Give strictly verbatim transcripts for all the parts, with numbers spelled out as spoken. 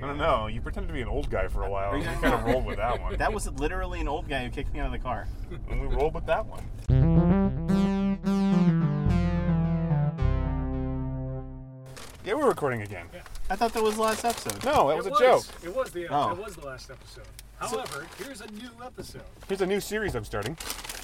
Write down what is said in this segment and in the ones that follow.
I don't know. You pretended to be an old guy for a while. We kind of rolled with that one. That was literally an old guy who kicked me out of the car. And we rolled with that one. Yeah, we're recording again. Yeah. I thought that was the last episode. No, that It was a was. joke. It was the Oh. it was the last episode. However, here's a new episode. Here's a new series I'm starting.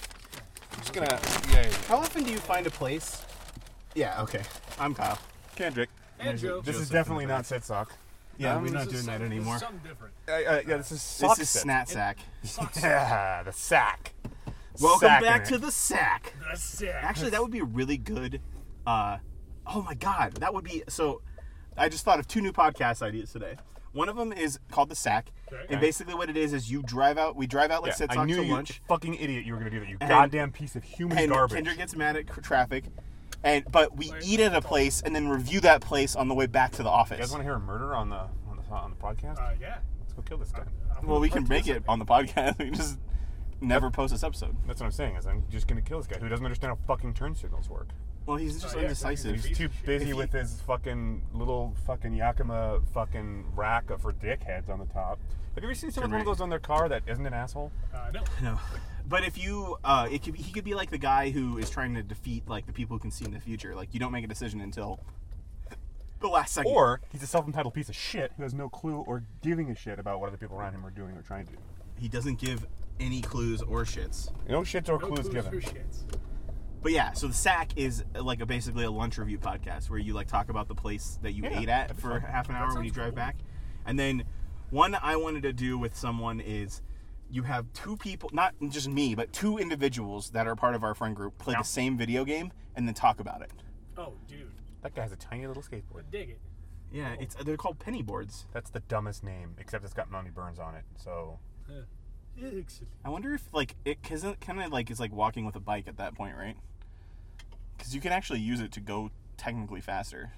I'm just gonna. Yeah. How often do you find a place? Yeah, okay. I'm Kyle. Kendrick. And Joe. This is definitely not Sit Sock. Yeah, Um, we're not This doing is that some- anymore. This is something different. Uh, uh, yeah, this is Sock This is Sit. Snat Sack. Socks. Yeah, the sack. Welcome Sack back in to it. the sack. That's sick. Actually, that would be a really good. Uh, oh my god, that would be so. I just thought of two new podcast ideas today. One of them is called the Sack, Okay. and basically what it is is you drive out. We drive out like Yeah, Sit I Sock knew to you lunch, fucking idiot you were gonna do that. You And- goddamn piece of human and garbage. Kendra gets mad at cr- traffic, and but we Like- eat at a place and then review that place on the way back to the You guys office. want to hear a murder on the on the on the podcast? Uh, yeah. Let's go kill this guy. I'm Well, we gonna can make it participate. on the podcast. We can just never post this episode. That's what I'm saying. Is I'm just gonna kill this guy who doesn't understand how fucking turn signals work. Well, he's just Oh, yeah, indecisive. he's He's too If busy he- with his fucking little fucking Yakima fucking rack for dickheads on the top. Have you ever seen someone with one of right. those on their car that isn't an asshole? Uh, no. No, but if you, uh, it could be, he could be like the guy who is trying to defeat like the people who can see in the future. Like you don't make a decision until the last second. Or he's a self-entitled piece of shit who has no clue or giving a shit about what other people around him are doing or trying to do. he doesn't give any clues or shits. No shits or No clues clues given. or shits. But yeah, so the Sack is uh, like a basically a lunch review podcast where you like talk about the place that you Yeah, ate at that'd be for fun. half an That hour when sounds you drive cool. back. And then one I wanted to do with someone is you have two people, not just me, but two individuals that are part of our friend group play Yeah. the same video game and then talk about it. Oh, dude. That guy has a tiny little skateboard. I dig it. Yeah, it's they're called penny boards. That's the dumbest name, except it's got Melanie Burns on it. So Huh. Excellent. I wonder if like it cause it kind of like is like walking with a bike at that point, right? Because you can actually use it to go technically faster.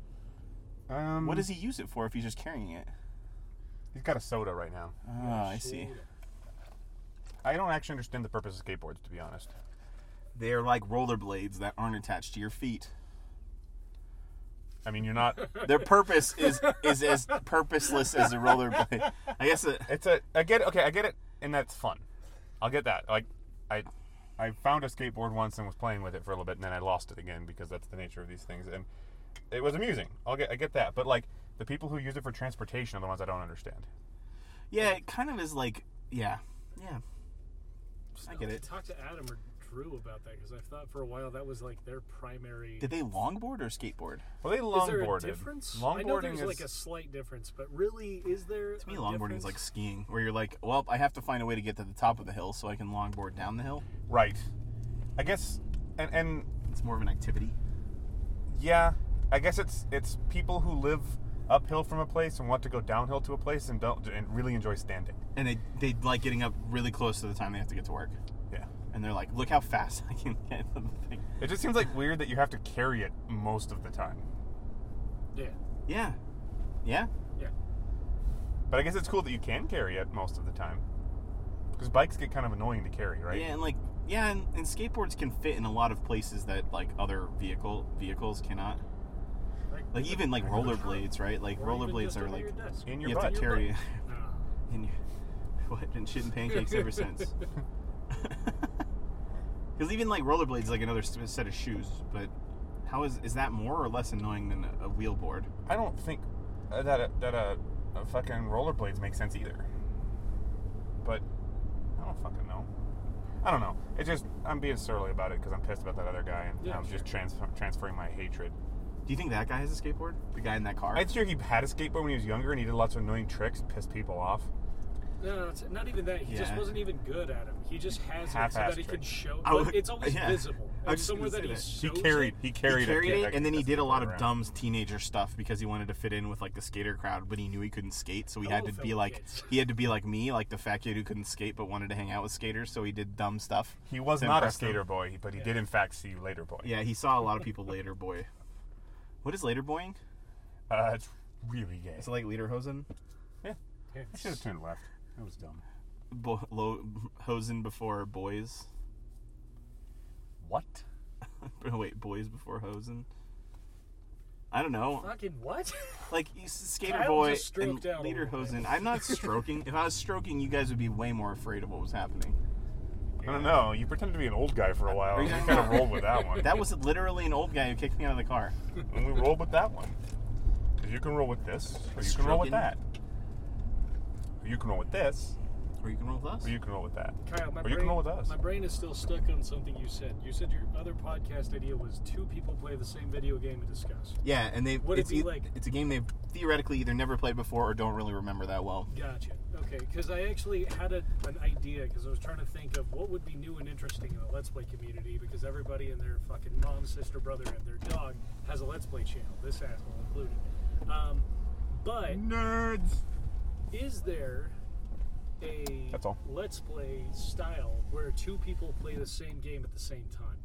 um, What does he use it for if he's just carrying it? He's got a soda right now. Oh, I see. I don't actually understand the purpose of skateboards, to be honest. They're like rollerblades that aren't attached to your feet. I mean, you're not. Their purpose is is as purposeless as a rollerblade. I guess it, It's a. I get it. Okay, I get it, and that's fun. I'll get that. Like, I, I found a skateboard once and was playing with it for a little bit, and then I lost it again because that's the nature of these things, and it was amusing. I'll get. I get that, but like the people who use it for transportation are the ones I don't understand. yeah, it kind of is like yeah, yeah. I get it. Talk to Adam or Drew about that because I thought for a while that was like their primary. Did they longboard or skateboard? Well, they Is there a longboarded. difference? I know Longboarding there's is like a slight difference, but really, is there? To me, a longboarding difference? is like skiing, where you're like, well, I have to find a way to get to the top of the hill so I can longboard down the hill. right. I guess, and and It's more of an activity. yeah, I guess it's it's people who live uphill from a place and want to go downhill to a place and don't and really enjoy standing. And they they like getting up really close to the time they have to get to work. Yeah. And they're like, look how fast I can get to the thing. It just seems like weird that you have to carry it most of the time. Yeah. Yeah. Yeah. Yeah. But I guess it's cool that you can carry it most of the time. Because bikes get kind of annoying to carry, right? Yeah, and like yeah, and, and skateboards can fit in a lot of places that like other vehicle vehicles cannot. Like even like rollerblades, right? Like Or even rollerblades just are under like your desk. In your you have butt. to carry it No. in your what? Been shitting pancakes ever since. Because even like rollerblades is like another s- set of shoes, but how is is that more or less annoying than a, a wheel board? I don't think uh, that a, that a, a fucking rollerblades make sense either. But I don't fucking know. I don't know. It just I'm being surly about it because I'm pissed about that other guy and Yeah, I'm sure. just trans- transferring my hatred. Do you think that guy has a skateboard? The guy in that car? I'm sure he had a skateboard when he was younger and he did lots of annoying tricks and pissed people off. No, no, it's not even that. He just Yeah. wasn't even good at him. He just has it so Half-assed that he trick. can show. I But would- it's always yeah. visible. I Like was just somewhere gonna that say he He shows carried it. he He carried, carried a, it, and then he did a lot of around. dumb teenager stuff because he wanted to fit in with like the skater crowd, but he knew he couldn't skate, so he had Oh, to be fellow like kids. he had to be like me, like the fat kid who couldn't skate but wanted to hang out with skaters, so he did dumb stuff. He was to not a impress them. skater boy, but he did in fact see later boy. Yeah, he saw a lot of people later boy. What is later boying? Uh, it's really gay. Is it like lederhosen? Yeah. I It's- should have turned left. That was dumb. Bo- lo- hosen before boys. What? Wait, boys before hosen. I don't know. Fucking what? Like you Skater Kyle Boy just stroked and down a little Lederhosen. bit. I'm not stroking. If I was stroking, you guys would be way more afraid of what was happening. I don't know. You pretended to be an old guy for a while. Are We you- kind of rolled with that one. That was literally an old guy who kicked me out of the car. And we rolled with that one. Because you can roll with this, or you can roll with Stroking. that. Or you can roll with this, Or you can roll with us. or you can roll with that. Kyle, my Or brain, you can roll with us. my brain is still stuck on something you said. You said your other podcast idea was two people play the same video game and discuss. Yeah, and they Would it it's, be e- like- it's a game they've theoretically either never played before or don't really remember that well. Gotcha. Okay, because I actually had a, an idea because I was trying to think of what would be new and interesting in the Let's Play community because everybody and their fucking mom, sister, brother, and their dog has a Let's Play channel. This asshole included. Um, but Nerds. is there a That's all. Let's Play style where two people play the same game at the same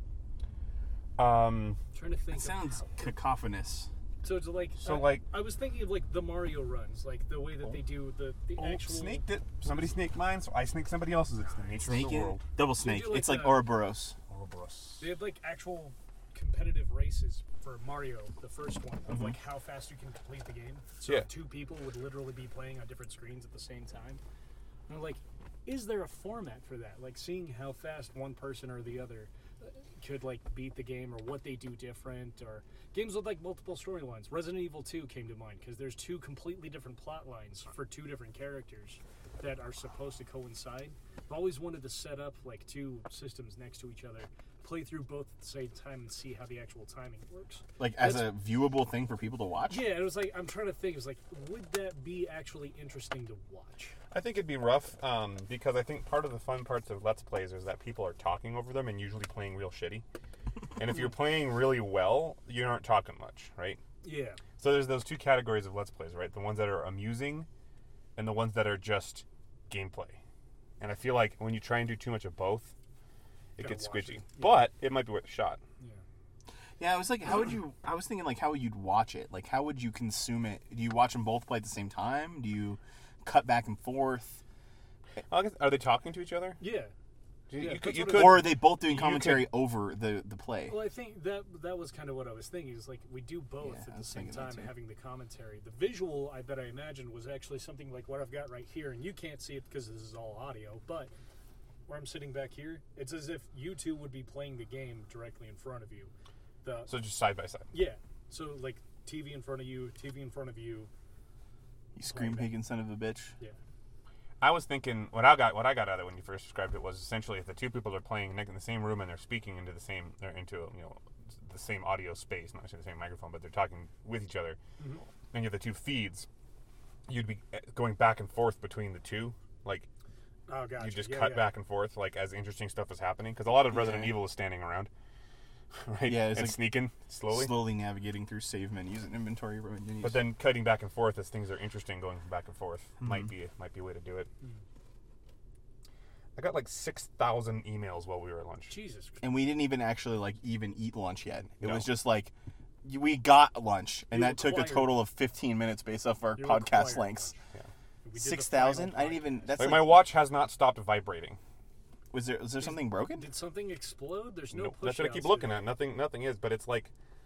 time? Um, I'm trying to think. It of sounds how- cacophonous. So it's like So, I, like- I was thinking of like the Mario runs, like the way that Oh. they do the the oh, actual. snaked it. Somebody snaked mine, so I snaked somebody else's. It's the nature Snake of the it? world. Double snake. do like It's like the- Ouroboros. Ouroboros. They had like actual competitive races for Mario, the first one, of Mhm. like how fast you can complete the game. So Yeah. two people would literally be playing on different screens at the same time. And I'm like, is there a format for that? Like seeing how fast one person or the other uh, could like beat the game, or what they do different, or games with like multiple storylines. Resident Evil two came to mind because there's two completely different plot lines for two different characters that are supposed to coincide. I've always wanted to set up like two systems next to each other, play through both at the same time, and see how the actual timing works. Like as That's- a viewable thing for people to watch. Yeah, it was like I'm trying to think. It was like, would that be actually interesting to watch? I think it'd be rough um, because I think part of the fun parts of Let's Plays is that people are talking over them and usually playing real shitty. And if you're playing really well, you aren't talking much, right? Yeah. So there's those two categories of Let's Plays, right? The ones that are amusing and the ones that are just gameplay. And I feel like when you try and do too much of both, it Gotta gets watch squidgy. it. Yeah. But it might be worth a shot. Yeah. Yeah, I was like, how would you? I was thinking like, how would you watch it? Like, how would you consume it? Do you watch them both play at the same time? Do you cut back and forth, I guess- Are they talking to each other? Yeah. You, Yeah, you could, that's you what it could is. or are they both doing you could- commentary over the the play? Well, I think that that was kind of what I was thinking. Is like we do both Yeah, I at the was same thinking that time, too. having the commentary. The visual, I bet I imagined, was actually something like what I've got right here, and you can't see it because this is all audio. But where I'm sitting back here, it's as if you two would be playing the game directly in front of you. The So just side by side. yeah, so like T V in front of you, T V in front of you. You scream pig son of a bitch. Yeah. I was thinking what I got what I got out of it when you first described it was essentially if the two people are playing in the same room and they're speaking into the same they're into you know the same audio space, not necessarily the same microphone, but they're talking with each other, Mhm. and you have the two feeds, you'd be going back and forth between the two, like Oh, gotcha. you just yeah, cut yeah. back and forth like as interesting stuff is happening because a lot of Resident Yeah. Evil is standing around, right? Yeah, it's and like sneaking slowly. Slowly navigating through save menus and inventory menus. But then cutting back and forth as things are interesting, going back and forth Mm-hmm. might be might be a way to do it. Mm. I got like six thousand emails while we were at lunch. Jesus. and we didn't even actually like even eat lunch yet. It No. was just like y- we got lunch, and You that took a acquired- total of fifteen minutes based off our You podcast acquired lengths. lunch. We did the Six thousand? final I didn't even. That's Like, like, my watch has not stopped vibrating. was there was there something broken? Did something explode? There's no Nope. push That's what I keep outs looking today. at. Nothing nothing is, but it's like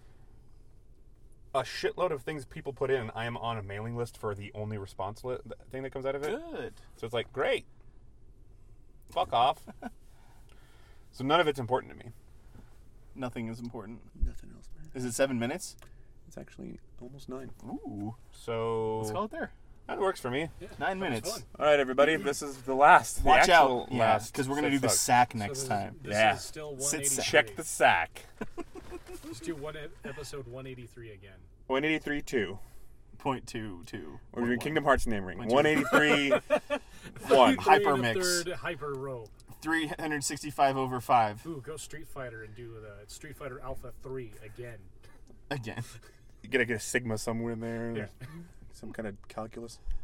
a shitload of things people put in, and I am on a mailing list for the only response li- thing that comes out of it. Good. So it's like, great. Fuck off. So none of it's important to me. Nothing is important. Nothing else, man. Is it seven minutes? It's actually almost nine. Ooh, So let's call it there. that works for me. Yeah, Nine that was minutes. fun. All right, everybody. This is the last. the Watch actual out, yeah, last because we're gonna Sit do the Suck. sack So next this is- time. This Yeah. is still Sit one eighty-three. sack. Check the sack. Let's do one ep- episode one eighty-three again. one eighty-three two. Point two two. We're doing Kingdom Hearts name ring. One, two. one eighty-three one. Three and a Hypermix. third hyper rope. Three hundred sixty-five over five. Ooh, go Street Fighter and do the Street Fighter Alpha three again. Again. You gotta get a sigma somewhere in there. Yeah. Some kind of calculus.